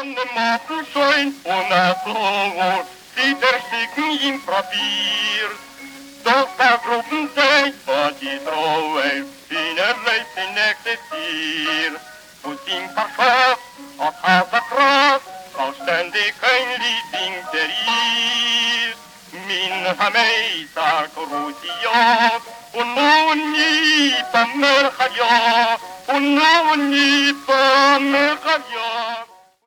Morgenschein und Blut, sie ersticken im Papier. Doch der Gruppenzeit war die Treue, in erlebt die nächste Tier. Und im Verschaff, auf Hauser Kraft, vollständig ein Lied singt ihr. Min Hameisa Corusio, und nun nie beim Merchadio, und nun nie